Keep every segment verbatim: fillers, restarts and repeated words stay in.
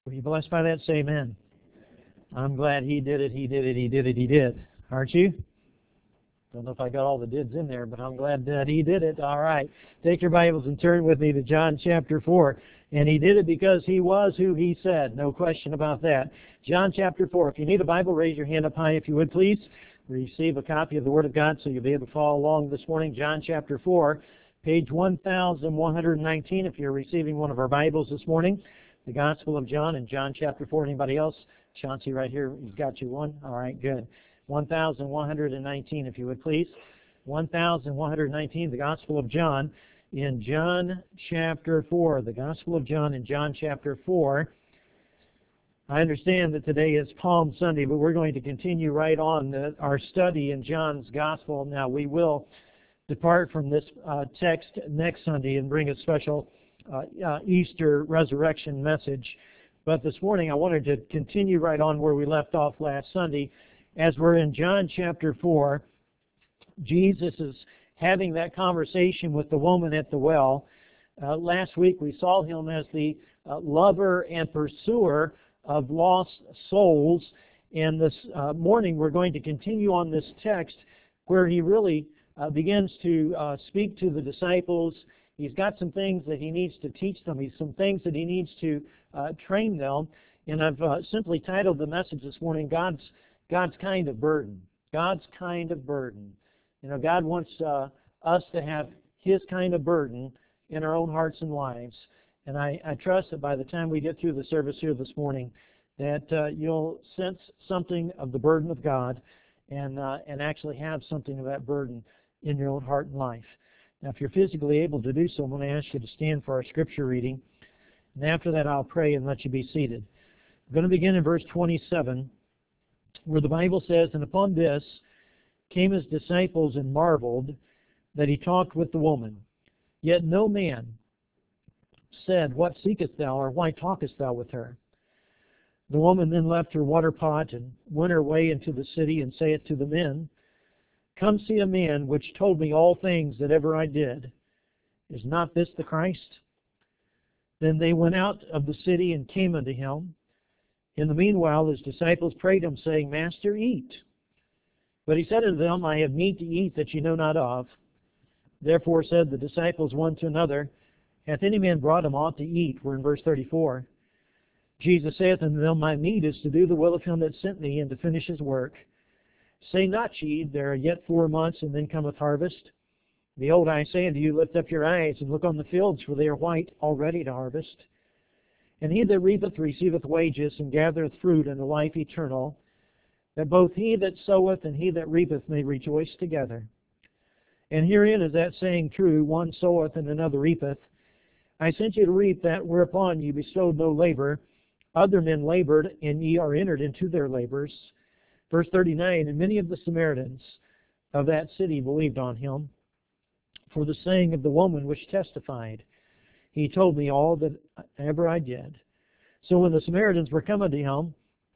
Were you blessed by that? Say amen. I'm glad he did it, he did it, he did it, he did. Aren't you? Don't know if I got all the dids in there, but I'm glad that he did it. All right. Take your Bibles and turn with me to John chapter four. And he did it because he was who he said. No question about that. John chapter four. If you need a Bible, raise your hand up high if you would, please. Receive a copy of the Word of God so you'll be able to follow along this morning. John chapter four, page one thousand one hundred nineteen if you're receiving one of our Bibles this morning. The Gospel of John in John chapter four. Anybody else? Chauncey right here, he's got you one. All right, good. one thousand one hundred nineteen, if you would, please. one thousand one hundred nineteen, the Gospel of John in John chapter four. The Gospel of John in John chapter four. I understand that today is Palm Sunday, but we're going to continue right on the, our study in John's Gospel. Now, we will depart from this uh, text next Sunday and bring a special uh, uh, Easter resurrection message. But this morning I wanted to continue right on where we left off last Sunday. As we're in John chapter four, Jesus is having that conversation with the woman at the well. Uh, last week we saw him as the uh, lover and pursuer of lost souls. And this uh, morning we're going to continue on this text where he really uh, begins to uh, speak to the disciples. He's got some things that he needs to teach them. He's some things that he needs to uh, train them. And I've uh, simply titled the message this morning, God's God's kind of burden. God's kind of burden. You know, God wants uh, us to have His kind of burden in our own hearts and lives. And I, I trust that by the time we get through the service here this morning, that uh, you'll sense something of the burden of God and uh, and actually have something of that burden in your own heart and life. Now, if you're physically able to do so, I'm going to ask you to stand for our scripture reading. And after that, I'll pray and let you be seated. I'm going to begin in verse twenty-seven, where the Bible says, "And upon this came his disciples and marveled that he talked with the woman. Yet no man said, What seekest thou, or why talkest thou with her? The woman then left her water pot and went her way into the city, and saith to the men, Come see a man which told me all things that ever I did. Is not this the Christ? Then they went out of the city and came unto him. In the meanwhile his disciples prayed him, saying, Master, eat. But he said unto them, I have meat to eat that ye know not of. Therefore said the disciples one to another, Hath any man brought him aught to eat? We're in verse thirty-four. Jesus saith unto them, My meat is to do the will of him that sent me, and to finish his work. Say not ye, There are yet four months, and then cometh harvest. Behold, I say unto you, Lift up your eyes, and look on the fields, for they are white already to harvest. And he that reapeth receiveth wages, and gathereth fruit unto life eternal, that both he that soweth and he that reapeth may rejoice together. And herein is that saying true, One soweth and another reapeth. I sent you to reap that whereupon ye bestowed no labor. Other men labored, and ye are entered into their labors. Verse thirty-nine, And many of the Samaritans of that city believed on him, for the saying of the woman which testified, He told me all that ever I did. So when the Samaritans were come unto him,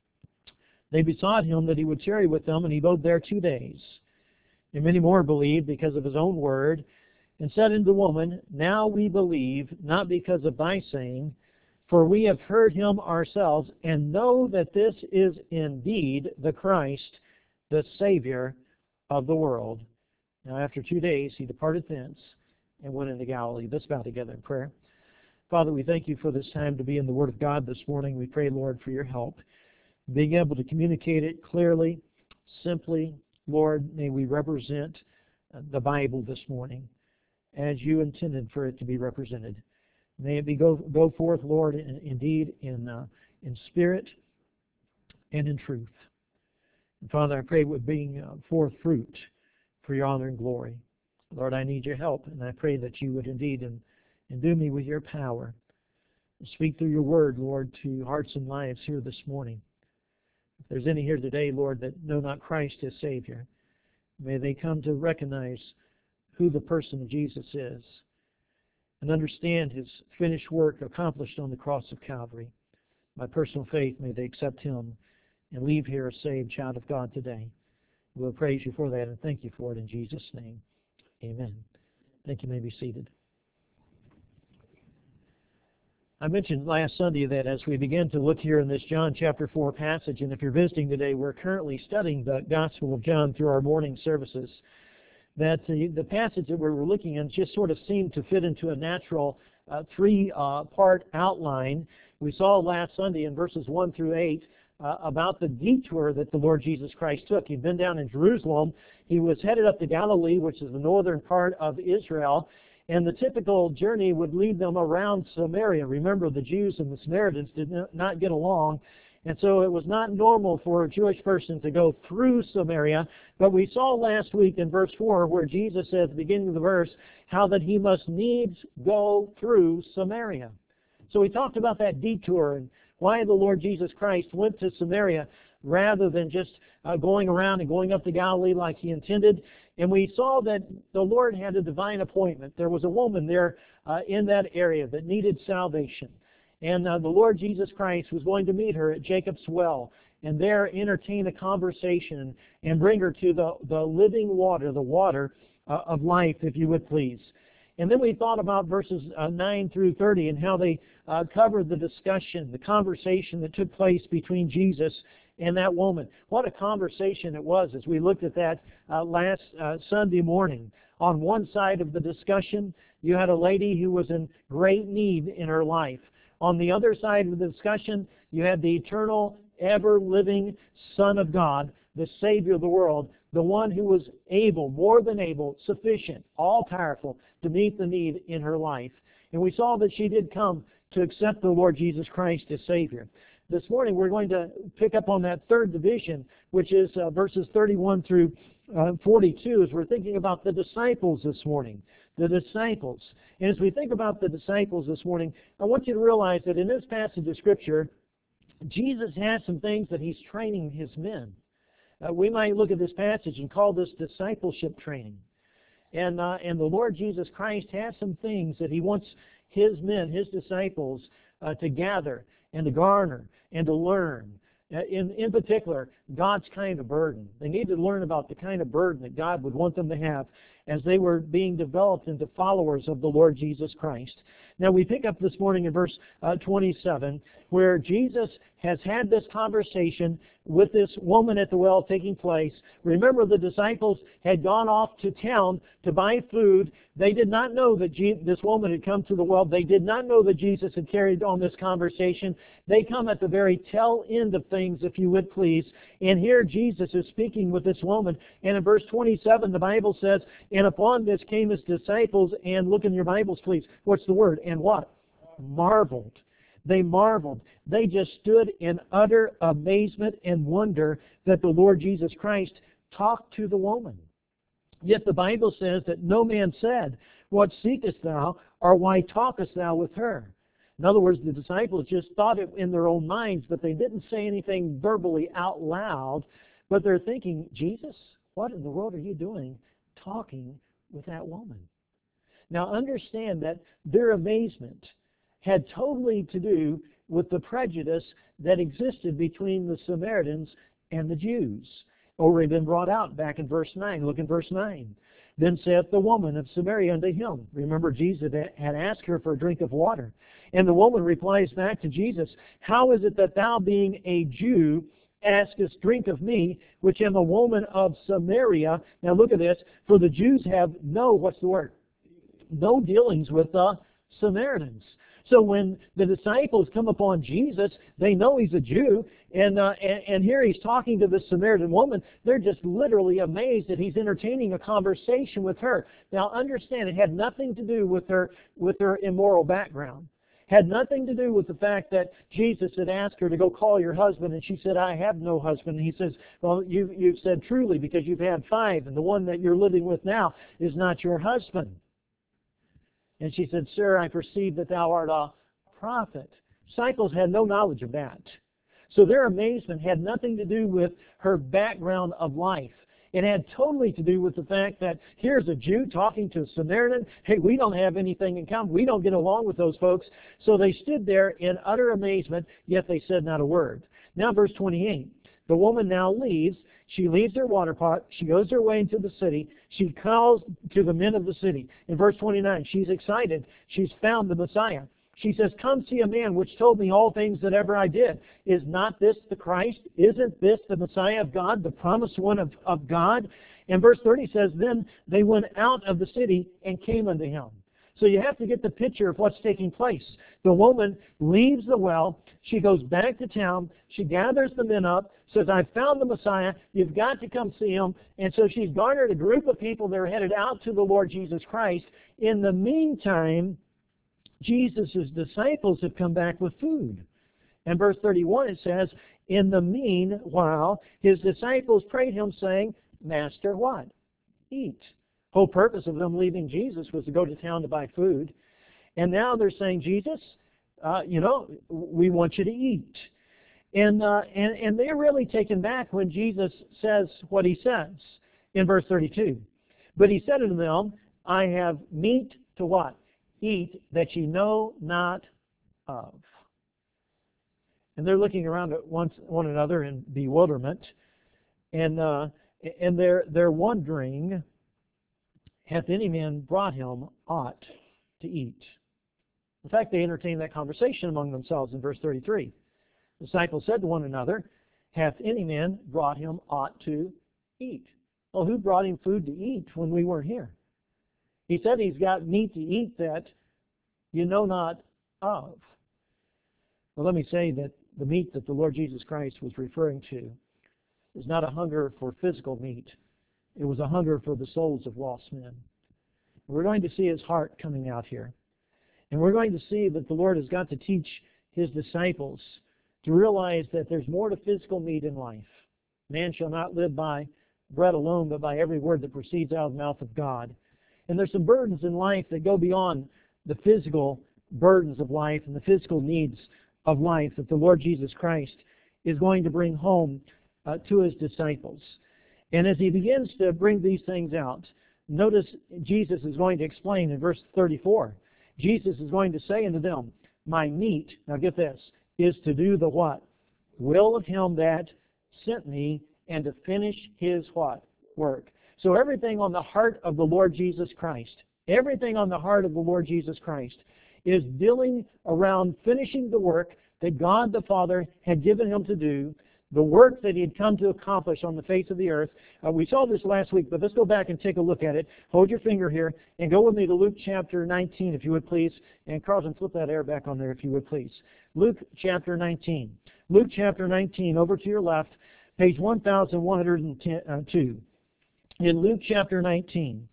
they besought him that he would tarry with them, and he abode there two days. And many more believed because of his own word, and said unto the woman, Now we believe, not because of thy saying, for we have heard him ourselves, and know that this is indeed the Christ, the Savior of the world. Now after two days he departed thence, and went into Galilee." Let's bow together in prayer. Father, we thank you for this time to be in the Word of God this morning. We pray, Lord, for your help. Being able to communicate it clearly, simply, Lord, may we represent the Bible this morning as you intended for it to be represented. May it be go, go forth, Lord, in, indeed in, uh, in spirit and in truth. And Father, I pray with being uh, forth fruit for your honor and glory. Lord, I need your help, and I pray that you would indeed and endue me with your power. Speak through your word, Lord, to hearts and lives here this morning. If there's any here today, Lord, that know not Christ as Savior, may they come to recognize who the person of Jesus is and understand his finished work accomplished on the cross of Calvary. By personal faith, may they accept him and leave here a saved child of God today. We'll praise you for that and thank you for it in Jesus' name. Amen. Thank you. You may be seated. I mentioned last Sunday that as we begin to look here in this John chapter four passage, and if you're visiting today, we're currently studying the Gospel of John through our morning services, that the, the passage that we're looking at just sort of seemed to fit into a natural uh, three-part uh, outline. We saw last Sunday in verses one through eight uh, about the detour that the Lord Jesus Christ took. He'd been down in Jerusalem. He was headed up to Galilee, which is the northern part of Israel, and the typical journey would lead them around Samaria. Remember, the Jews and the Samaritans did not get along, and so it was not normal for a Jewish person to go through Samaria. But we saw last week in verse four where Jesus said at the beginning of the verse how that he must needs go through Samaria. So we talked about that detour and why the Lord Jesus Christ went to Samaria rather than just uh, going around and going up to Galilee like he intended. And we saw that the Lord had a divine appointment. There was a woman there uh, in that area that needed salvation. And uh, the Lord Jesus Christ was going to meet her at Jacob's well and there entertain a conversation and bring her to the, the living water, the water uh, of life, if you would please. And then we thought about verses uh, nine through thirty and how they uh, covered the discussion, the conversation that took place between Jesus and that woman. What a conversation it was as we looked at that uh, last uh, Sunday morning. On one side of the discussion, you had a lady who was in great need in her life. On the other side of the discussion, you had the eternal, ever-living Son of God, the Savior of the world, the one who was able, more than able, sufficient, all-powerful to meet the need in her life. And we saw that she did come to accept the Lord Jesus Christ as Savior. This morning we're going to pick up on that third division, which is uh, verses thirty-one through uh, forty-two, as we're thinking about the disciples this morning. The disciples. And as we think about the disciples this morning, I want you to realize that in this passage of Scripture, Jesus has some things that He's training His men. Uh, we might look at this passage and call this discipleship training. And, uh, and the Lord Jesus Christ has some things that He wants His men, His disciples, uh, to gather and to garner and to learn. Uh, in, in particular, God's kind of burden. They need to learn about the kind of burden that God would want them to have as they were being developed into followers of the Lord Jesus Christ. Now we pick up this morning in verse uh, twenty-seven, where Jesus has had this conversation with this woman at the well taking place. Remember, the disciples had gone off to town to buy food. They did not know that Je- this woman had come to the well. They did not know that Jesus had carried on this conversation. They come at the very tail end of things, if you would please. And here Jesus is speaking with this woman. And in verse twenty-seven, the Bible says, and upon this came His disciples, and look in your Bibles, please. What's the word? And what? Marveled. They marveled. They just stood in utter amazement and wonder that the Lord Jesus Christ talked to the woman. Yet the Bible says that no man said, what seekest thou, or why talkest thou with her? In other words, the disciples just thought it in their own minds, but they didn't say anything verbally out loud. But they're thinking, Jesus, what in the world are you doing talking with that woman? Now understand that their amazement had totally to do with the prejudice that existed between the Samaritans and the Jews. Already been brought out back in verse nine. Look in verse nine. Then saith the woman of Samaria unto him. Remember, Jesus had asked her for a drink of water. And the woman replies back to Jesus, how is it that thou, being a Jew, askest drink of me, which am a woman of Samaria? Now look at this. For the Jews have no, what's the word? No dealings with the Samaritans. So when the disciples come upon Jesus, they know He's a Jew, and, uh, and and here He's talking to this Samaritan woman. They're just literally amazed that He's entertaining a conversation with her. Now understand, it had nothing to do with her with her immoral background. Had nothing to do with the fact that Jesus had asked her to go call your husband, and she said, I have no husband. And He says, well, you, you've said truly, because you've had five, and the one that you're living with now is not your husband. And she said, Sir, I perceive that thou art a prophet. Disciples had no knowledge of that. So their amazement had nothing to do with her background of life. It had totally to do with the fact that here's a Jew talking to a Samaritan. Hey, we don't have anything in common. We don't get along with those folks. So they stood there in utter amazement, yet they said not a word. Now verse twenty-eight. The woman now leaves. She leaves her water pot. She goes her way into the city. She calls to the men of the city. In verse twenty-nine, she's excited. She's found the Messiah. She says, come see a man which told me all things that ever I did. Is not this the Christ? Isn't this the Messiah of God, the promised one of, of God? And verse thirty says, then they went out of the city and came unto him. So you have to get the picture of what's taking place. The woman leaves the well. She goes back to town. She gathers the men up, says, I've found the Messiah. You've got to come see him. And so she's garnered a group of people that are headed out to the Lord Jesus Christ. In the meantime, Jesus' disciples have come back with food. And verse thirty-one, it says, in the meanwhile, his disciples prayed him, saying, Master, what? Eat. Whole purpose of them leaving Jesus was to go to town to buy food. And now they're saying, Jesus, uh, you know, we want you to eat. And, uh, and, and they're really taken back when Jesus says what he says in verse thirty-two. But he said unto them, I have meat to what? Eat that ye know not of. And they're looking around at one, one another in bewilderment. And, uh, and they're, they're wondering, hath any man brought him aught to eat? In fact, they entertained that conversation among themselves in verse thirty-three. The disciples said to one another, hath any man brought him aught to eat? Well, who brought him food to eat when we weren't here? He said he's got meat to eat that you know not of. Well, let me say that the meat that the Lord Jesus Christ was referring to is not a hunger for physical meat. It was a hunger for the souls of lost men. We're going to see his heart coming out here. And we're going to see that the Lord has got to teach his disciples to realize that there's more to physical meat in life. Man shall not live by bread alone, but by every word that proceeds out of the mouth of God. And there's some burdens in life that go beyond the physical burdens of life and the physical needs of life that the Lord Jesus Christ is going to bring home uh, to his disciples. And as he begins to bring these things out, notice Jesus is going to explain in verse thirty-four. Jesus is going to say unto them, my meat, now get this, is to do the what? Will of him that sent me, and to finish his what? Work. So everything on the heart of the Lord Jesus Christ, everything on the heart of the Lord Jesus Christ is dealing around finishing the work that God the Father had given him to do, the work that he had come to accomplish on the face of the earth. Uh, we saw this last week, but let's go back and take a look at it. Hold your finger here and go with me to Luke chapter nineteen, if you would please. And Carlton, flip that air back on there, if you would please. Luke chapter nineteen. Luke chapter nineteen, over to your left, page one thousand one hundred two. In Luke chapter nineteen,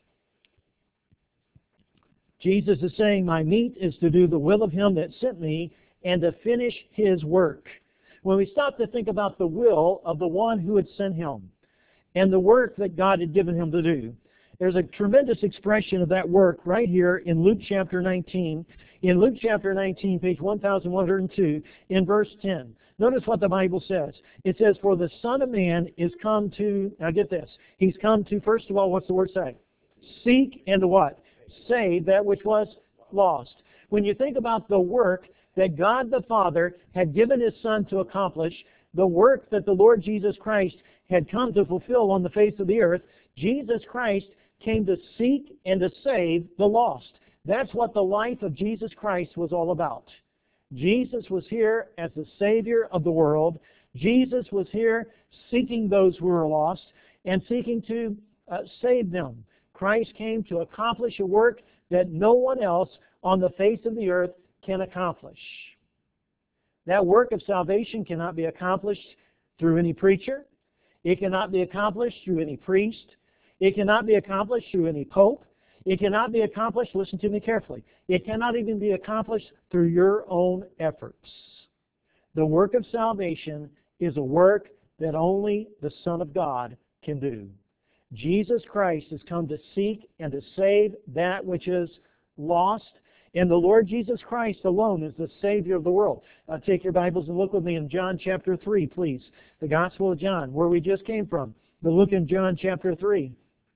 Jesus is saying, my meat is to do the will of him that sent me, and to finish his work. When we stop to think about the will of the one who had sent him and the work that God had given him to do, there's a tremendous expression of that work right here in Luke chapter nineteen. In Luke chapter nineteen, page one thousand one hundred two, in verse ten. Notice what the Bible says. It says, for the Son of Man is come to, now get this, he's come to, first of all, what's the word say? Seek and to what? Save that which was lost. When you think about the work that God the Father had given his Son to accomplish, the work that the Lord Jesus Christ had come to fulfill on the face of the earth, Jesus Christ came to seek and to save the lost. That's what the life of Jesus Christ was all about. Jesus was here as the Savior of the world. Jesus was here seeking those who were lost and seeking to uh, save them. Christ came to accomplish a work that no one else on the face of the earth can accomplish. That work of salvation cannot be accomplished through any preacher. It cannot be accomplished through any priest. It cannot be accomplished through any pope. It cannot be accomplished, listen to me carefully, it cannot even be accomplished through your own efforts. The work of salvation is a work that only the Son of God can do. Jesus Christ has come to seek and to save that which is lost, and the Lord Jesus Christ alone is the Savior of the world. Uh, take your Bibles and look with me in John chapter three, please. The Gospel of John, where we just came from. But look in John chapter three.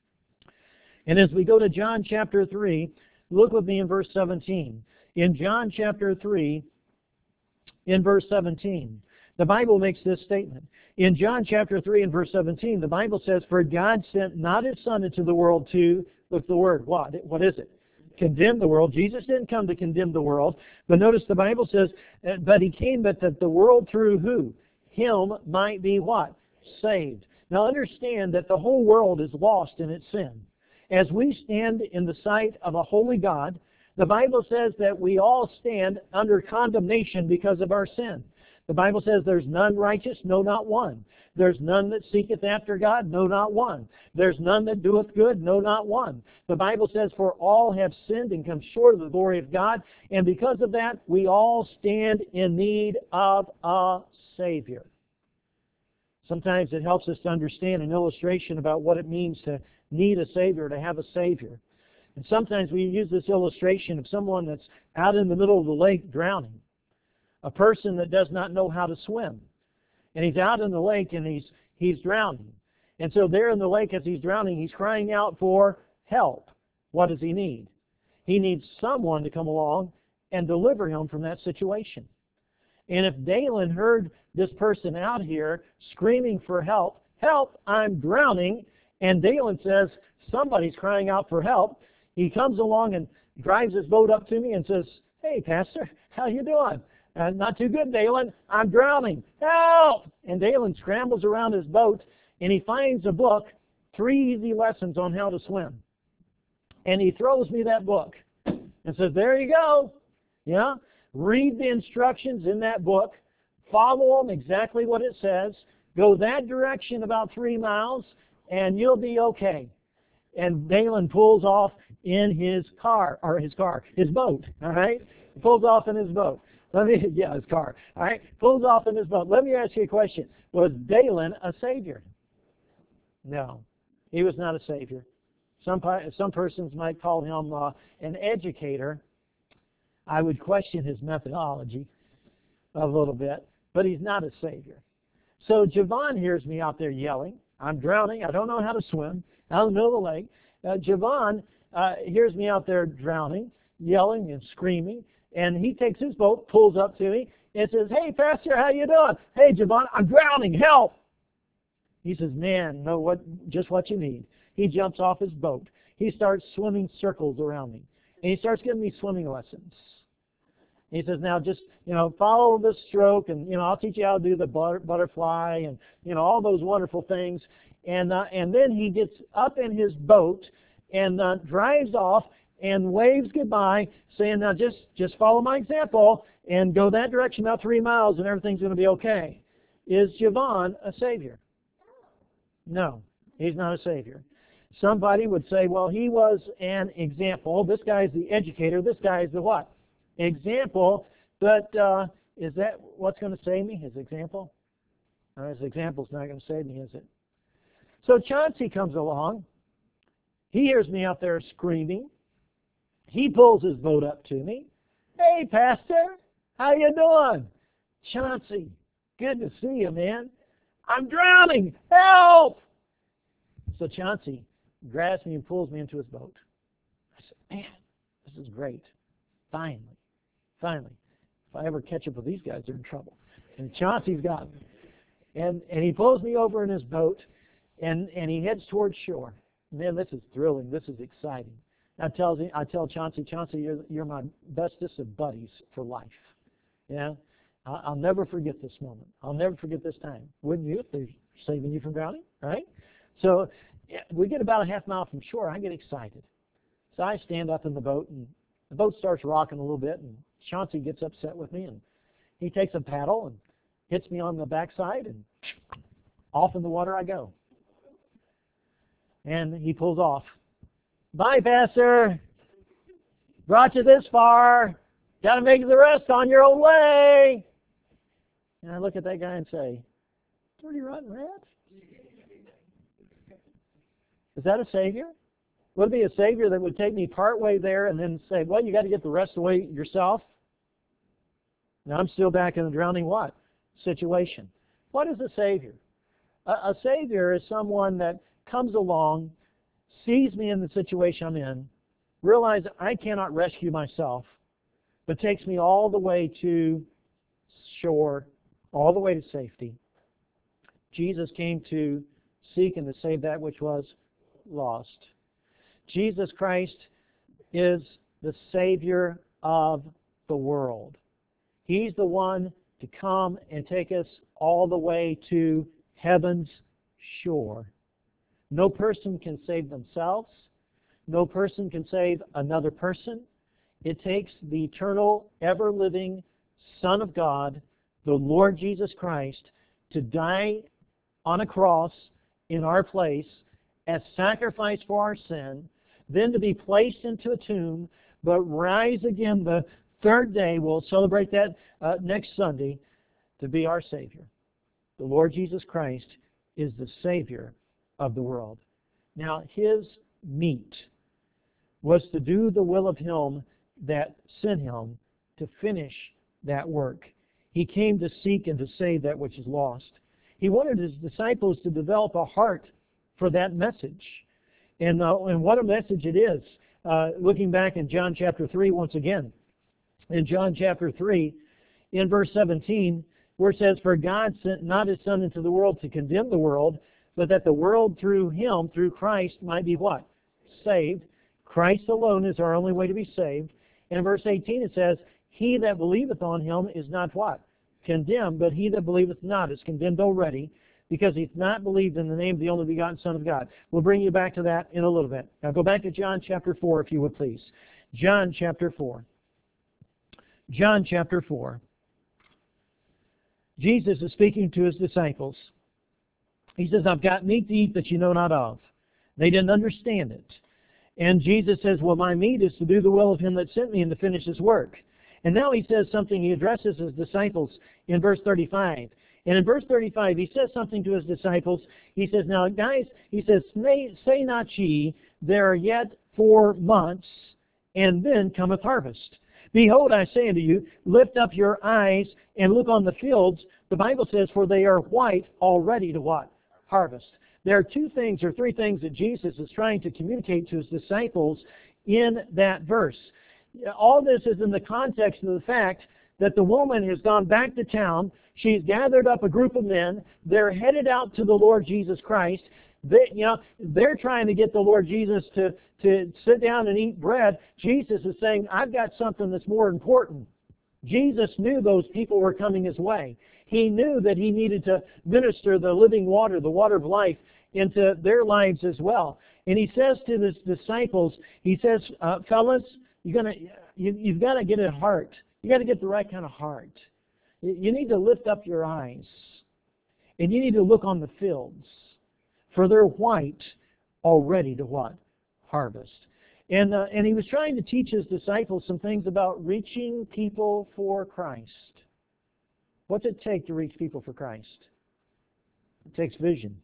And as we go to John chapter three, look with me in verse seventeen. In John chapter three, in verse seventeen, the Bible makes this statement. In John chapter three and verse seventeen, the Bible says, for God sent not his Son into the world to, look the word, what? What is it? condemn the world. Jesus didn't come to condemn the world. But notice the Bible says, but he came but that the world through who? Him might be what? Saved. Now understand that the whole world is lost in its sin. As we stand in the sight of a holy God, the Bible says that we all stand under condemnation because of our sin. The Bible says there's none righteous, no, not one. There's none that seeketh after God, no, not one. There's none that doeth good, no, not one. The Bible says, for all have sinned and come short of the glory of God, and because of that, we all stand in need of a Savior. Sometimes it helps us to understand an illustration about what it means to need a Savior, to have a Savior. And sometimes we use this illustration of someone that's out in the middle of the lake drowning. A person that does not know how to swim. And he's out in the lake and he's he's drowning. And so there in the lake as he's drowning, he's crying out for help. What does he need? He needs someone to come along and deliver him from that situation. And if Dalen heard this person out here screaming for help, help, I'm drowning, and Dalen says, somebody's crying out for help, he comes along and drives his boat up to me and says, hey, Pastor, how you doing? Uh, not too good, Dalen. I'm drowning. Help! And Dalen scrambles around his boat, and he finds a book, Three Easy Lessons on How to Swim. And he throws me that book and says, there you go. Yeah? Read the instructions in that book. Follow them exactly what it says. Go that direction about three miles, and you'll be okay. And Dalen pulls off in his car, or his car, his boat, all right? He pulls off in his boat. Let me, yeah, his car, all right? Pulls off in his boat. Let me ask you a question. Was Dalen a savior? No, he was not a savior. Some, some persons might call him uh, an educator. I would question his methodology a little bit, but he's not a savior. So Javon hears me out there yelling. I'm drowning. I don't know how to swim. Out in the middle of the lake. Uh, Javon uh, hears me out there drowning, yelling and screaming, and he takes his boat, pulls up to me, and says, hey, Pastor, how you doing? Hey, Javon, I'm drowning. Help! He says, man, no, what, just what you need. He jumps off his boat. He starts swimming circles around me, and he starts giving me swimming lessons. He says, now just, you know, follow this stroke, and, you know, I'll teach you how to do the butter, butterfly and, you know, all those wonderful things. And uh, and then he gets up in his boat and uh, drives off and waves goodbye, saying, now just, just follow my example and go that direction about three miles and everything's going to be okay. Is Javon a savior? No, he's not a savior. Somebody would say, well, he was an example. This guy's the educator. This guy's the what? Example. But uh, is that what's going to save me, his example? No, his example's not going to save me, is it? So Chauncey comes along. He hears me out there screaming. He pulls his boat up to me. Hey, Pastor, how you doing? Chauncey, good to see you, man. I'm drowning. Help! So Chauncey grabs me and pulls me into his boat. I said, man, this is great. Finally, finally. If I ever catch up with these guys, they're in trouble. And Chauncey's got me. And, and he pulls me over in his boat, and, and he heads towards shore. Man, this is thrilling. This is exciting. I tell, I tell Chauncey, Chauncey, you're, you're my bestest of buddies for life. Yeah? I'll never forget this moment. I'll never forget this time. Wouldn't you if they're saving you from drowning? Right? So we get about a half mile from shore. I get excited. So I stand up in the boat, and the boat starts rocking a little bit, and Chauncey gets upset with me, and he takes a paddle and hits me on the backside, and off in the water I go. And he pulls off. Bye, Pastor. Brought you this far. Got to make the rest on your own way. And I look at that guy and say, dirty rotten rat? Is that a savior? Would it be a savior that would take me part way there and then say, well, you got to get the rest of the way yourself? Now I'm still back in the drowning what? Situation. What is a savior? A, a savior is someone that comes along, sees me in the situation I'm in, realizes I cannot rescue myself, but takes me all the way to shore, all the way to safety. Jesus came to seek and to save that which was lost. Jesus Christ is the Savior of the world. He's the one to come and take us all the way to heaven's shore. No person can save themselves. No person can save another person. It takes the eternal, ever-living Son of God, the Lord Jesus Christ, to die on a cross in our place as sacrifice for our sin, then to be placed into a tomb, but rise again the third day. We'll celebrate that uh, next Sunday, to be our Savior. The Lord Jesus Christ is the Savior of the world. Now, His meat was to do the will of Him that sent Him, to finish that work. He came to seek and to save that which is lost. He wanted His disciples to develop a heart for that message. And, uh, and what a message it is. Uh, looking back in John chapter three once again. In John chapter three, in verse seventeen, where it says, "For God sent not His Son into the world to condemn the world, but that the world through Him, through Christ, might be" what? Saved. Christ alone is our only way to be saved. And in verse eighteen it says, "He that believeth on Him is not" what? "Condemned, but he that believeth not is condemned already, because he's not believed in the name of the only begotten Son of God." We'll bring you back to that in a little bit. Now go back to John chapter four, if you would please. John chapter four. John chapter four. Jesus is speaking to His disciples. He says, "I've got meat to eat that you know not of." They didn't understand it. And Jesus says, "Well, my meat is to do the will of Him that sent me and to finish His work." And now He says something. He addresses His disciples in verse thirty-five. And in verse thirty-five, He says something to His disciples. He says, "Now, guys," He says, "say not ye, there are yet four months, and then cometh harvest. Behold, I say unto you, lift up your eyes and look on the fields." The Bible says, "For they are white already to" what? Harvest. There are two things or three things that Jesus is trying to communicate to His disciples in that verse. All this is in the context of the fact that the woman has gone back to town. She's gathered up a group of men. They're headed out to the Lord Jesus Christ. They, you know, they're trying to get the Lord Jesus to, to sit down and eat bread. Jesus is saying, "I've got something that's more important." Jesus knew those people were coming His way. He knew that He needed to minister the living water, the water of life, into their lives as well. And He says to His disciples, He says, uh, fellas, you're gonna, you, you've got to get a heart. You've got to get the right kind of heart. You need to lift up your eyes. And you need to look on the fields. For they're white already to what? Harvest. And, uh, and He was trying to teach His disciples some things about reaching people for Christ. What's it take to reach people for Christ? It takes vision.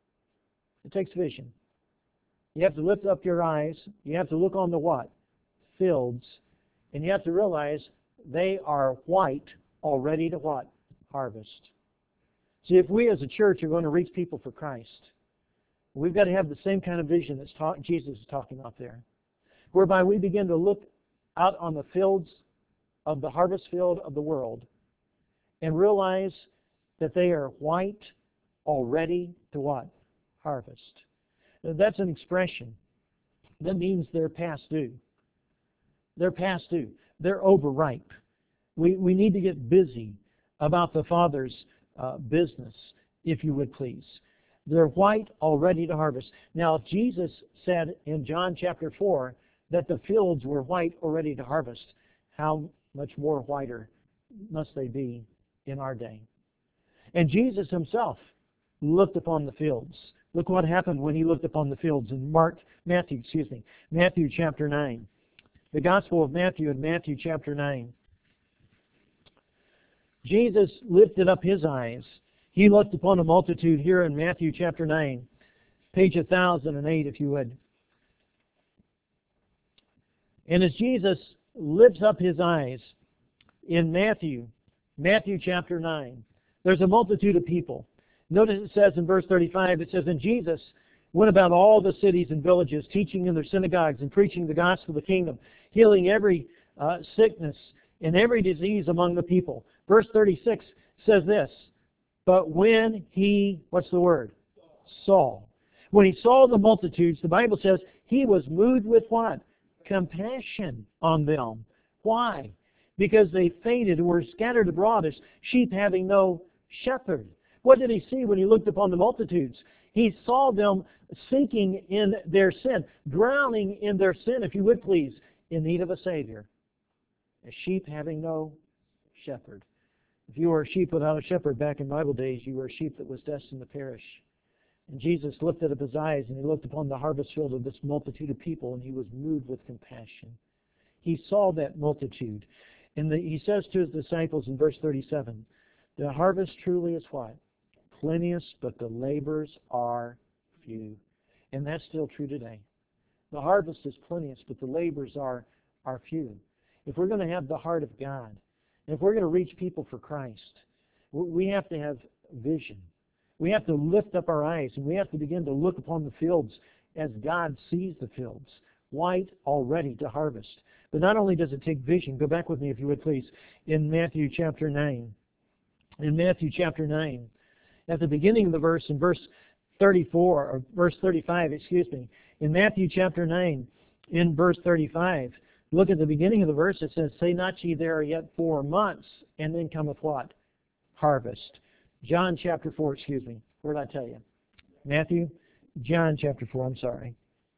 It takes vision. You have to lift up your eyes. You have to look on the what? Fields. And you have to realize they are white already to what? Harvest. See, if we as a church are going to reach people for Christ, we've got to have the same kind of vision that talk, Jesus is talking about there, whereby we begin to look out on the fields of the harvest field of the world and realize that they are white already to what? Harvest. That's an expression. That means they're past due. They're past due. They're overripe. We, we need to get busy about the Father's uh, business, if you would please. They're white already to harvest. Now, if Jesus said in John chapter four that the fields were white already to harvest, how much more whiter must they be in our day? And Jesus Himself looked upon the fields. Look what happened when He looked upon the fields in Mark, Matthew, excuse me, Matthew chapter nine. The Gospel of Matthew in Matthew chapter nine. Jesus lifted up His eyes. He looked upon a multitude here in Matthew chapter nine, page one thousand eight, if you would. And as Jesus lifts up His eyes in Matthew, Matthew chapter nine, there's a multitude of people. Notice it says in verse thirty-five, it says, "And Jesus went about all the cities and villages, teaching in their synagogues and preaching the gospel of the kingdom, healing every uh, sickness and every disease among the people." Verse thirty-six says this, "But when He," what's the word? Saw. When He saw the multitudes, the Bible says, He was moved with what? compassion on them. Why? Because they fainted and were scattered abroad as sheep having no shepherd. What did he see when he looked upon the multitudes? He saw them sinking in their sin, drowning in their sin, if you would please, in need of a Savior. As sheep having no shepherd. If you were a sheep without a shepherd back in Bible days, you were a sheep that was destined to perish. And Jesus lifted up his eyes and he looked upon the harvest field of this multitude of people and he was moved with compassion. He saw that multitude. And the, he says to his disciples in verse thirty-seven, the harvest truly is what? Plenteous, but the labors are few. And that's still true today. The harvest is plenteous, but the labors are, are few. If we're going to have the heart of God, and if we're going to reach people for Christ, we have to have vision. We have to lift up our eyes, and we have to begin to look upon the fields as God sees the fields, white already to harvest. But not only does it take vision, go back with me if you would please, in Matthew chapter nine. In Matthew chapter nine, at the beginning of the verse, in verse thirty-four, or verse thirty-five, excuse me, in Matthew chapter nine, in verse thirty-five, look at the beginning of the verse, it says, say not ye there are yet four months, and then cometh what? Harvest. John chapter four, excuse me. Where did I tell you? Matthew? John chapter four, I'm sorry.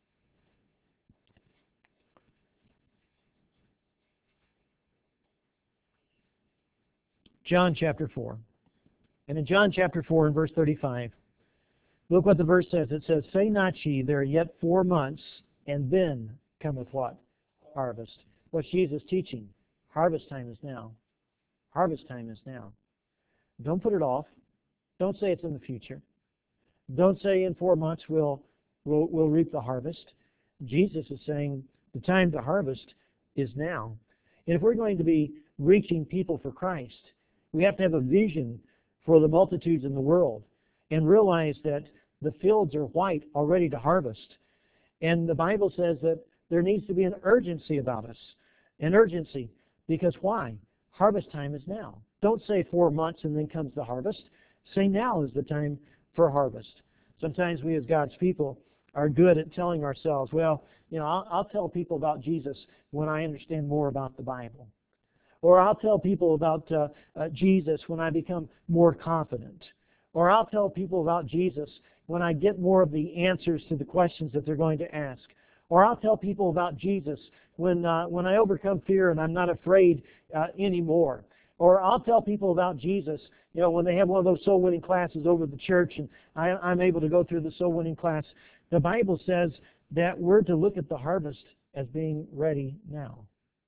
John chapter four. And in John chapter four and verse thirty-five, look what the verse says. It says, say not ye, there are yet four months, and then cometh what? Harvest. What's Jesus teaching? Harvest time is now. Harvest time is now. Don't put it off. Don't say it's in the future. Don't say in four months we'll, we'll, we'll reap the harvest. Jesus is saying the time to harvest is now. And if we're going to be reaching people for Christ, we have to have a vision for the multitudes in the world and realize that the fields are white already to harvest. And the Bible says that there needs to be an urgency about us. An urgency. Because why? Harvest time is now. Don't say four months and then comes the harvest. Say now is the time for harvest. Sometimes we as God's people are good at telling ourselves, well, you know, I'll, I'll tell people about Jesus when I understand more about the Bible. Or I'll tell people about uh, uh, Jesus when I become more confident. Or I'll tell people about Jesus when I get more of the answers to the questions that they're going to ask. Or I'll tell people about Jesus when uh, when I overcome fear and I'm not afraid uh, anymore. Or I'll tell people about Jesus, you know, when they have one of those soul-winning classes over at the church and I, I'm able to go through the soul-winning class. The Bible says that we're to look at the harvest as being ready now.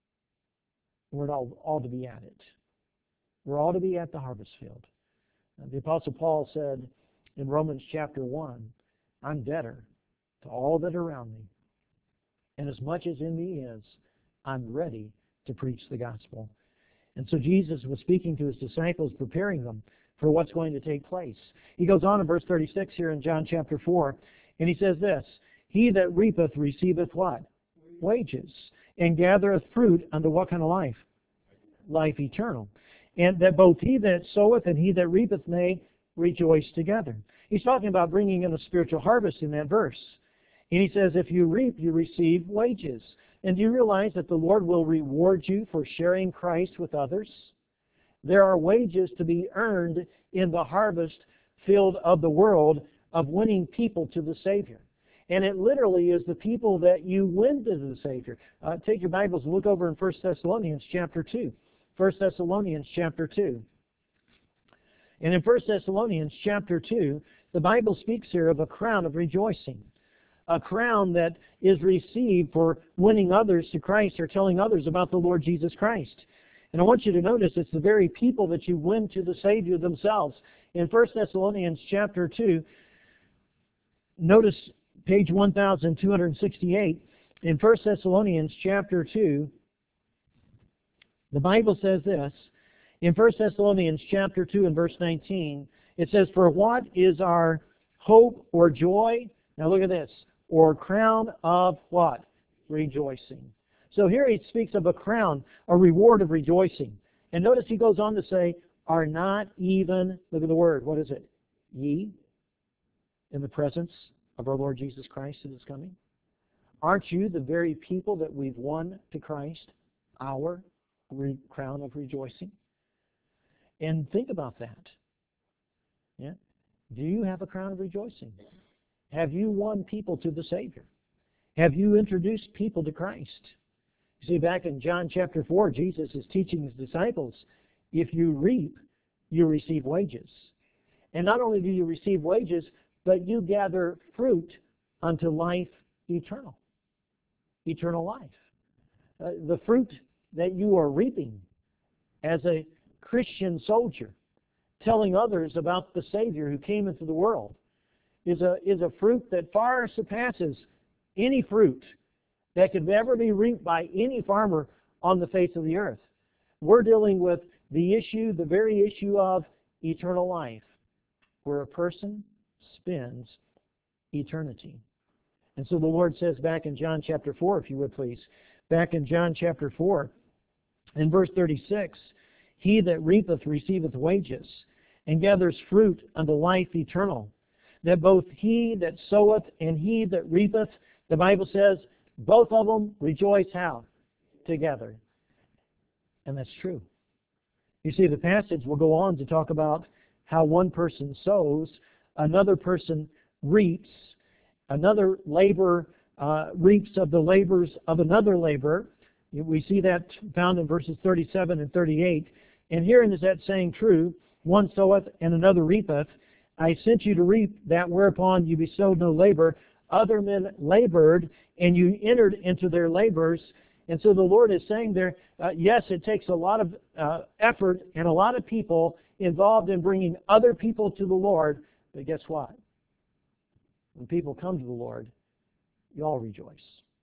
We're all, all to be at it. We're all to be at the harvest field. The Apostle Paul said in Romans chapter one, I'm debtor to all that are around me. And as much as in me is, I'm ready to preach the gospel. And so Jesus was speaking to his disciples, preparing them for what's going to take place. He goes on in verse thirty-six here in John chapter four, and he says this, he that reapeth receiveth what? Wages. And gathereth fruit unto what kind of life? Life eternal. And that both he that soweth and he that reapeth may rejoice together. He's talking about bringing in a spiritual harvest in that verse. And he says, if you reap, you receive wages. And do you realize that the Lord will reward you for sharing Christ with others? There are wages to be earned in the harvest field of the world of winning people to the Savior. And it literally is the people that you win to the Savior. Uh, take your Bibles and look over in First Thessalonians chapter two. First Thessalonians chapter two. And in First Thessalonians chapter two, the Bible speaks here of a crown of rejoicing. A crown that is received for winning others to Christ or telling others about the Lord Jesus Christ. And I want you to notice it's the very people that you win to the Savior themselves. In First Thessalonians chapter two, notice page one thousand two hundred sixty-eight, in First Thessalonians chapter two, the Bible says this, in First Thessalonians chapter two and verse nineteen, it says, for what is our hope or joy? Now look at this, or crown of what? Rejoicing. So here he speaks of a crown, a reward of rejoicing. And notice he goes on to say, are not even, look at the word, what is it? Ye in the presence of our Lord Jesus Christ that is coming? Aren't you the very people that we've won to Christ, our re- crown of rejoicing? And think about that. Yeah? Do you have a crown of rejoicing? Have you won people to the Savior? Have you introduced people to Christ? You see, back in John chapter four, Jesus is teaching his disciples, if you reap, you receive wages. And not only do you receive wages, but you gather fruit unto life eternal. Eternal life. Uh, the fruit that you are reaping as a Christian soldier, telling others about the Savior who came into the world, is a, is a fruit that far surpasses any fruit that could ever be reaped by any farmer on the face of the earth. We're dealing with the issue, the very issue of eternal life, where a person spends eternity. And so the Lord says back in John chapter four, if you would please, back in John chapter four, in verse thirty-six, he that reapeth receiveth wages, and gathers fruit unto life eternal, that both he that soweth and he that reapeth, the Bible says, both of them rejoice how? Together. And that's true. You see, the passage will go on to talk about how one person sows, another person reaps, another laborer uh, reaps of the labors of another laborer. We see that found in verses thirty-seven and thirty-eight. And herein is that saying true, one soweth and another reapeth. I sent you to reap that whereupon you bestowed no labor. Other men labored, and you entered into their labors. And so the Lord is saying there, uh, yes, it takes a lot of uh, effort and a lot of people involved in bringing other people to the Lord. But guess what? When people come to the Lord, you all rejoice.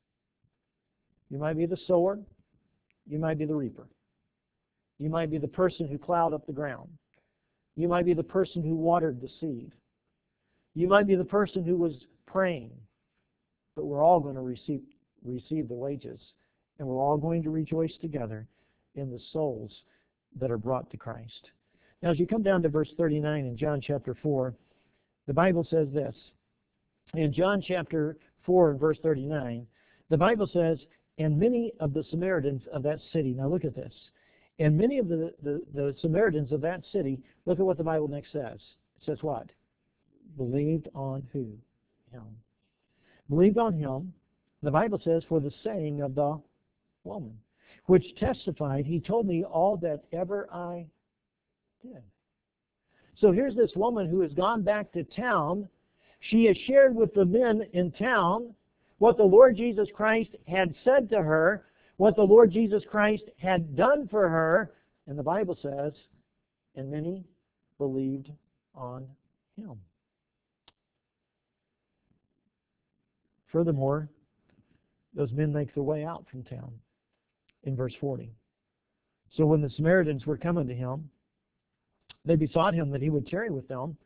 You might be the sower. You might be the reaper. You might be the person who plowed up the ground. You might be the person who watered the seed. You might be the person who was praying. But we're all going to receive, receive the wages. And we're all going to rejoice together in the souls that are brought to Christ. Now, as you come down to verse thirty-nine in John chapter four, the Bible says this. In John chapter four and verse thirty-nine, the Bible says, and many of the Samaritans of that city, now look at this, and many of the, the, the Samaritans of that city, look at what the Bible next says. It says what? Believed on who? Him. Believed on him, the Bible says, for the saying of the woman, which testified, he told me all that ever I did. So here's this woman who has gone back to town. She has shared with the men in town what the Lord Jesus Christ had said to her, what the Lord Jesus Christ had done for her, and the Bible says, and many believed on him. Furthermore, those men make their way out from town in verse forty. So when the Samaritans were coming to him, they besought him that he would tarry with them.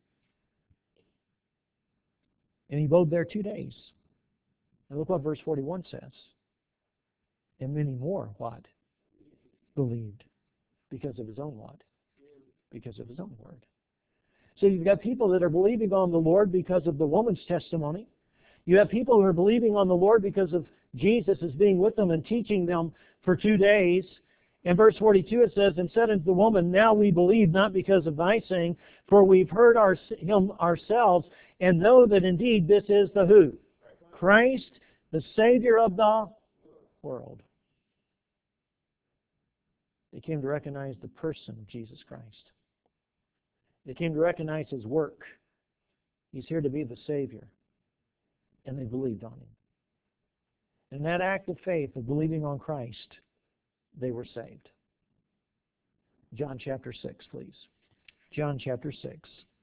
And he abode there two days. And look what verse forty-one says. And many more, what? Believed. Because of his own what? Because of his own word. So you've got people that are believing on the Lord because of the woman's testimony. You have people who are believing on the Lord because of Jesus as being with them and teaching them for two days. In verse forty-two it says, and said unto the woman, now we believe not because of thy saying, for we've heard our, him ourselves, and know that indeed this is the who? Christ, the Savior of the world. They came to recognize the person of Jesus Christ. They came to recognize his work. He's here to be the Savior. And they believed on him. In that act of faith of believing on Christ, they were saved. John chapter six, please. John chapter six.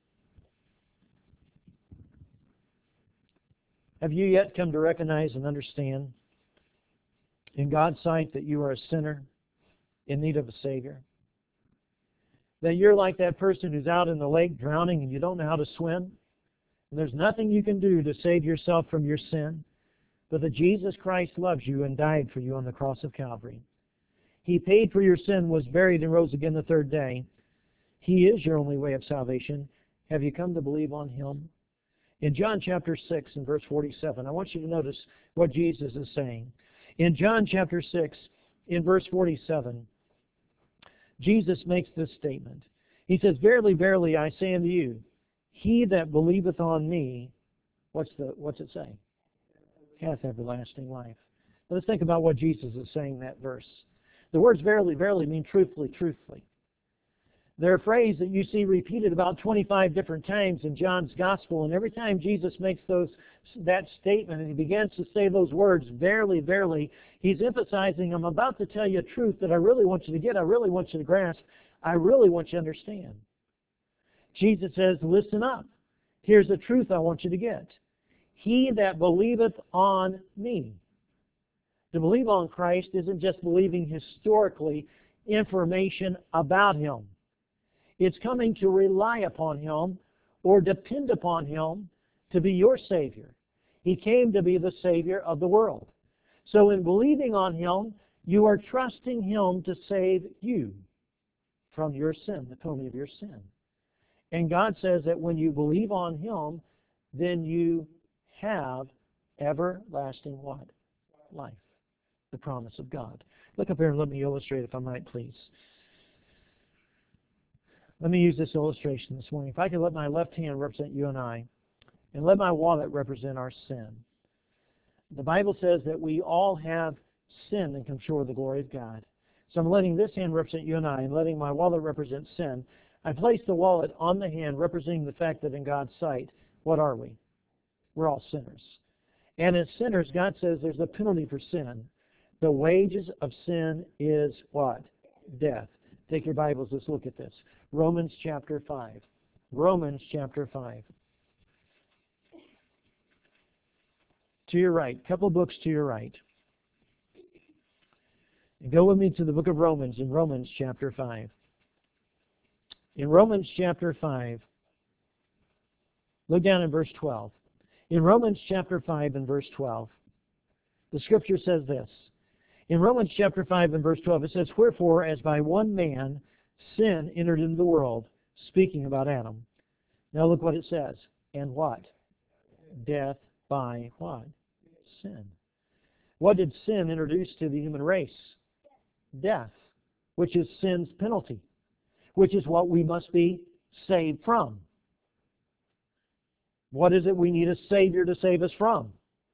Have you yet come to recognize and understand in God's sight that you are a sinner in need of a Savior? That you're like that person who's out in the lake drowning and you don't know how to swim? And there's nothing you can do to save yourself from your sin, but that Jesus Christ loves you and died for you on the cross of Calvary. He paid for your sin, was buried, and rose again the third day. He is your only way of salvation. Have you come to believe on him? In John chapter six and verse forty-seven, I want you to notice what Jesus is saying. In John chapter six, in verse forty-seven, Jesus makes this statement. He says, Verily, verily, I say unto you, he that believeth on me, what's the what's it say? Hath everlasting life. Let's think about what Jesus is saying in that verse. The words verily, verily mean truthfully, truthfully. They're a phrase that you see repeated about twenty-five different times in John's Gospel, and every time Jesus makes those that statement and he begins to say those words, verily, verily, he's emphasizing, I'm about to tell you a truth that I really want you to get, I really want you to grasp, I really want you to understand. Jesus says, listen up. Here's the truth I want you to get. He that believeth on me. To believe on Christ isn't just believing historically information about Him. It's coming to rely upon Him or depend upon Him to be your Savior. He came to be the Savior of the world. So in believing on Him, you are trusting Him to save you from your sin, the penalty of your sin. And God says that when you believe on Him, then you have everlasting what? Life. The promise of God. Look up here and let me illustrate, if I might, please. Let me use this illustration this morning. If I could let my left hand represent you and I, and let my wallet represent our sin. The Bible says that we all have sinned and come short of the glory of God. So I'm letting this hand represent you and I, and letting my wallet represent sin. I place the wallet on the hand, representing the fact that in God's sight, what are we? We're all sinners. And as sinners, God says there's a penalty for sin. The wages of sin is what? Death. Take your Bibles, let's look at this. Romans chapter five. Romans chapter five. To your right, a couple books to your right. And go with me to the book of Romans in Romans chapter five. In Romans chapter five, look down in verse twelve. In Romans chapter five and verse twelve, the Scripture says this. In Romans chapter five and verse twelve, it says, Wherefore, as by one man sin entered into the world, speaking about Adam. Now look what it says. And what? Death by what? Sin. What did sin introduce to the human race? Death, which is sin's penalty, which is what we must be saved from. What is it we need a Savior to save us from?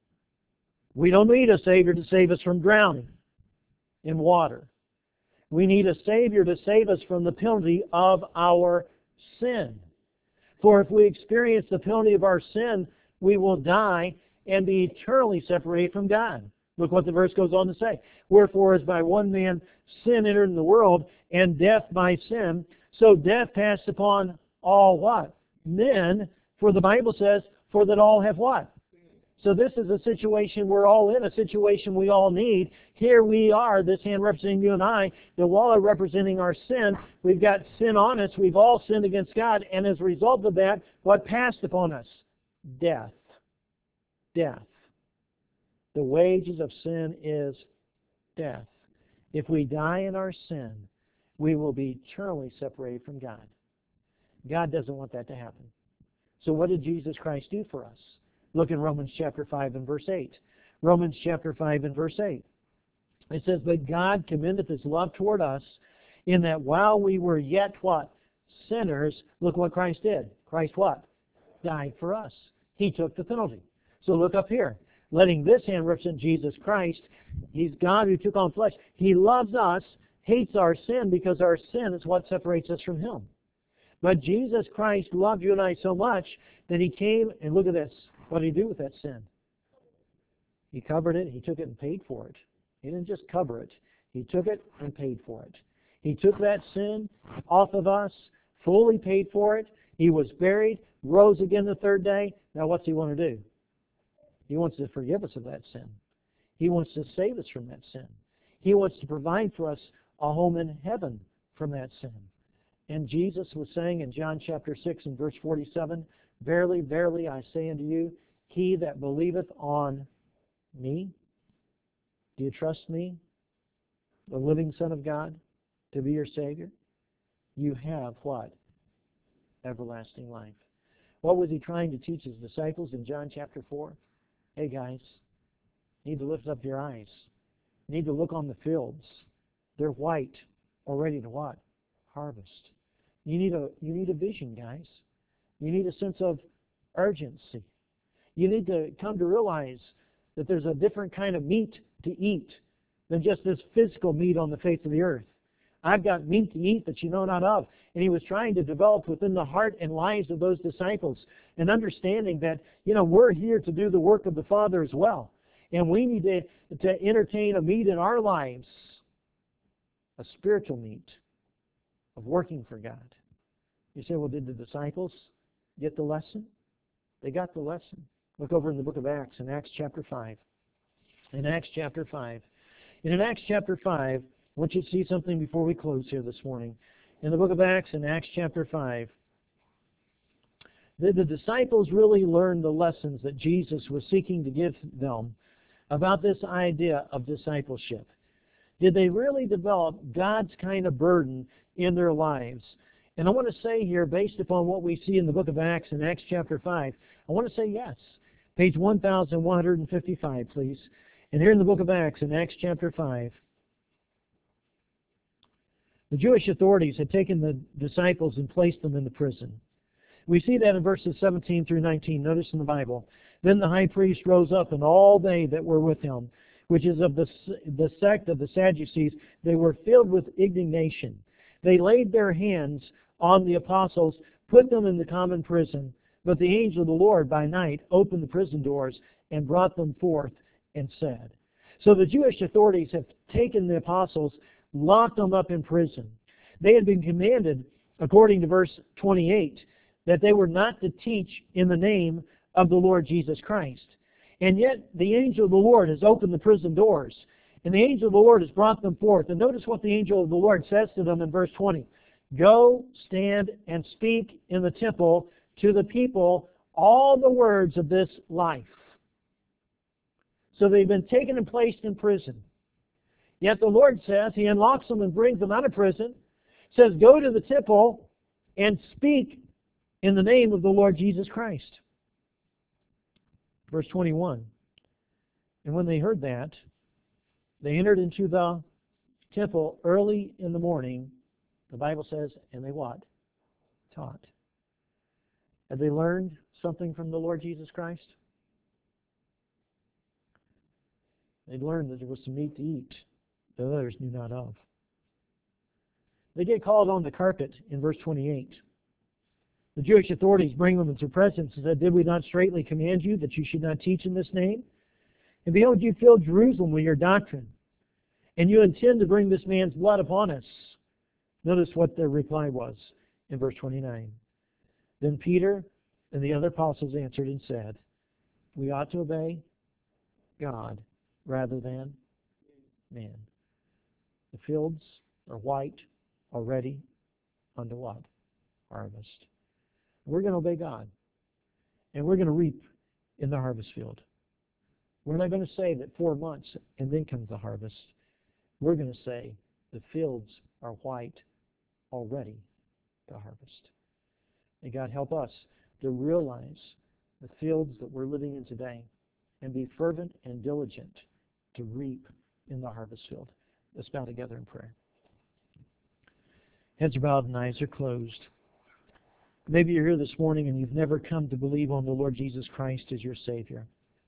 We don't need a Savior to save us from drowning in water. We need a Savior to save us from the penalty of our sin. For if we experience the penalty of our sin, we will die and be eternally separated from God. Look what the verse goes on to say. Wherefore, as by one man sin entered in the world, and death by sin, so death passed upon all what? Men. For the Bible says, for that all have what? So this is a situation we're all in, a situation we all need. Here we are, this hand representing you and I, the wallet representing our sin. We've got sin on us. We've all sinned against God. And as a result of that, what passed upon us? Death. Death. The wages of sin is death. If we die in our sin, we will be eternally separated from God. God doesn't want that to happen. So what did Jesus Christ do for us? Look in Romans chapter five and verse eight. Romans chapter five and verse eight. It says, But God commendeth His love toward us, in that while we were yet what? Sinners, look what Christ did. Christ what? Died for us. He took the penalty. So look up here. Letting this hand represent Jesus Christ. He's God who took on flesh. He loves us, hates our sin, because our sin is what separates us from Him. But Jesus Christ loved you and I so much that He came, and look at this. What did He do with that sin? He covered it. He took it and paid for it. He didn't just cover it. He took it and paid for it. He took that sin off of us, fully paid for it. He was buried, rose again the third day. Now what's He want to do? He wants to forgive us of that sin. He wants to save us from that sin. He wants to provide for us a home in heaven from that sin. And Jesus was saying in John chapter six and verse forty-seven, Verily, verily, I say unto you, he that believeth on me, do you trust me, the living Son of God, to be your Savior? You have what? Everlasting life. What was he trying to teach his disciples in John chapter four? Hey guys, you need to lift up your eyes. You need to look on the fields. They're white, all ready to what? Harvest. You need a you need a vision, guys. You need a sense of urgency. You need to come to realize that there's a different kind of meat to eat than just this physical meat on the face of the earth. I've got meat to eat that you know not of. And he was trying to develop within the heart and lives of those disciples an understanding that, you know, we're here to do the work of the Father as well. And we need to, to entertain a meat in our lives, a spiritual meat of working for God. You say, well, did the disciples get the lesson? They got the lesson. Look over in the book of Acts, in Acts chapter five. In Acts chapter five. And in Acts chapter five, I want you to see something before we close here this morning. In the book of Acts, in Acts chapter five, did the disciples really learn the lessons that Jesus was seeking to give them about this idea of discipleship? Did they really develop God's kind of burden in their lives? And I want to say here, based upon what we see in the book of Acts, in Acts chapter five, I want to say yes. Page one thousand one hundred fifty-five, please. And here in the book of Acts, in Acts chapter five, the Jewish authorities had taken the disciples and placed them in the prison. We see that in verses seventeen through nineteen. Notice in the Bible. Then the high priest rose up, and all they that were with him, which is of the, the sect of the Sadducees, they were filled with indignation. They laid their hands on the apostles, put them in the common prison. But the angel of the Lord by night opened the prison doors and brought them forth and said. So the Jewish authorities have taken the apostles, locked them up in prison. They had been commanded, according to verse twenty-eight, that they were not to teach in the name of the Lord Jesus Christ. And yet the angel of the Lord has opened the prison doors, and the angel of the Lord has brought them forth. And notice what the angel of the Lord says to them in verse twenty. Go, stand, and speak in the temple to the people all the words of this life. So they've been taken and placed in prison. Yet the Lord says, He unlocks them and brings them out of prison, says, go to the temple and speak in the name of the Lord Jesus Christ. Verse twenty-one. And when they heard that, they entered into the temple early in the morning, the Bible says, and they what? Taught. Had they learned something from the Lord Jesus Christ? They'd learned that there was some meat to eat that others knew not of. They get called on the carpet in verse twenty-eight. The Jewish authorities bring them into presence and said, did we not straightly command you that you should not teach in this name? And behold, you fill Jerusalem with your doctrine, and you intend to bring this man's blood upon us. Notice what their reply was in verse twenty-nine. Then Peter and the other apostles answered and said, we ought to obey God rather than man. The fields are white, are ready unto what? Harvest. We're going to obey God, and we're going to reap in the harvest field. We're not going to say that four months and then comes the harvest. We're going to say the fields are white, already to harvest. May God help us to realize the fields that we're living in today and be fervent and diligent to reap in the harvest field. Let's bow together in prayer. Heads are bowed and eyes are closed. Maybe you're here this morning and you've never come to believe on the Lord Jesus Christ as your Savior.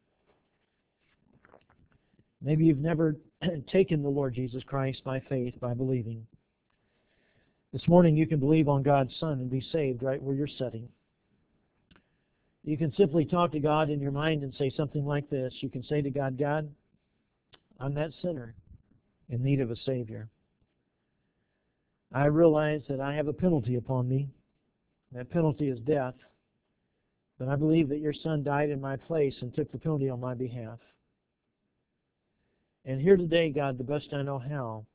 Maybe you've never taken the Lord Jesus Christ by faith, by believing. This morning you can believe on God's Son and be saved right where you're sitting. You can simply talk to God in your mind and say something like this. You can say to God, God, I'm that sinner in need of a Savior. I realize that I have a penalty upon me. That penalty is death. But I believe that your Son died in my place and took the penalty on my behalf. And here today, God, the best I know how,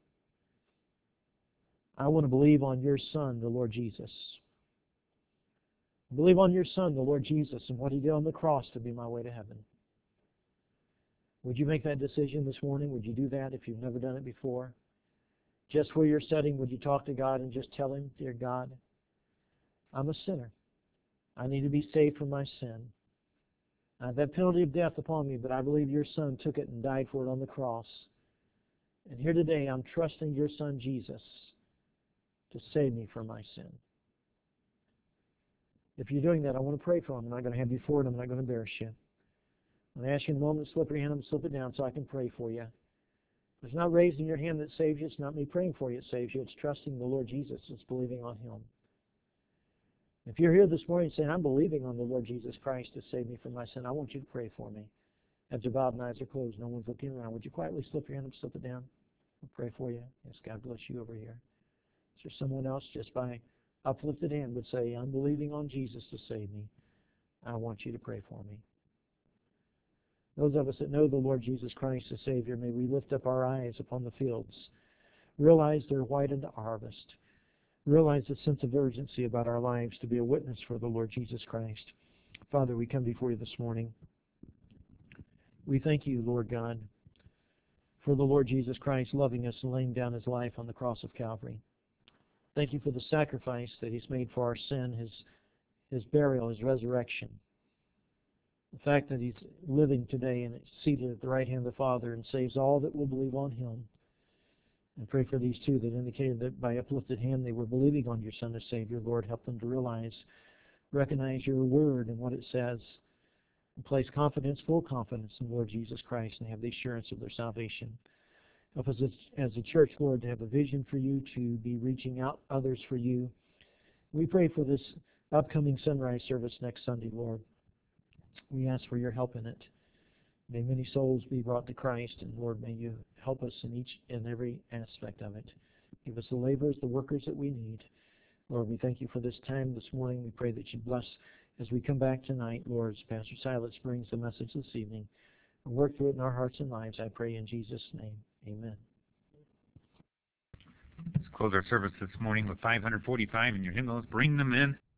I want to believe on your Son, the Lord Jesus. Believe on your Son, the Lord Jesus, and what He did on the cross to be my way to heaven. Would you make that decision this morning? Would you do that if you've never done it before? Just where you're sitting, would you talk to God and just tell Him, dear God, I'm a sinner. I need to be saved from my sin. I have that penalty of death upon me, but I believe your Son took it and died for it on the cross. And here today, I'm trusting your Son, Jesus, to save me from my sin. If you're doing that, I want to pray for him. I'm not going to have you forward. I'm not going to embarrass you. I'm going to ask you in a moment to slip your hand up and slip it down so I can pray for you. It's not raising your hand that saves you. It's not me praying for you that saves you. It's trusting the Lord Jesus. It's believing on him. If you're here this morning saying, I'm believing on the Lord Jesus Christ to save me from my sin, I want you to pray for me. Heads are bowed and eyes are closed. No one's looking around. Would you quietly slip your hand up and slip it down? I'll pray for you. Yes, God bless you over here. Is there someone else just by uplifted hand would say, I'm believing on Jesus to save me. I want you to pray for me. Those of us that know the Lord Jesus Christ as Savior, may we lift up our eyes upon the fields. Realize they're white unto harvest. Realize the sense of urgency about our lives to be a witness for the Lord Jesus Christ. Father, we come before you this morning. We thank you, Lord God, for the Lord Jesus Christ loving us and laying down his life on the cross of Calvary. Thank you for the sacrifice that he's made for our sin, his, his burial, his resurrection. The fact that he's living today and seated at the right hand of the Father and saves all that will believe on him. And pray for these two that indicated that by uplifted hand they were believing on your Son as Savior. Lord, help them to realize, recognize your word and what it says, and place confidence, full confidence in the Lord Jesus Christ and have the assurance of their salvation. Help us as, as a church, Lord, to have a vision for you, to be reaching out others for you. We pray for this upcoming sunrise service next Sunday, Lord. We ask for your help in it. May many souls be brought to Christ, and Lord, may you help us in each and every aspect of it. Give us the laborers, the workers that we need. Lord, we thank you for this time this morning. We pray that you bless as we come back tonight, Lord, as Pastor Silas brings the message this evening. And work through it in our hearts and lives, I pray in Jesus' name. Amen. Let's close our service this morning with five forty-five in your hymnals. Bring them in.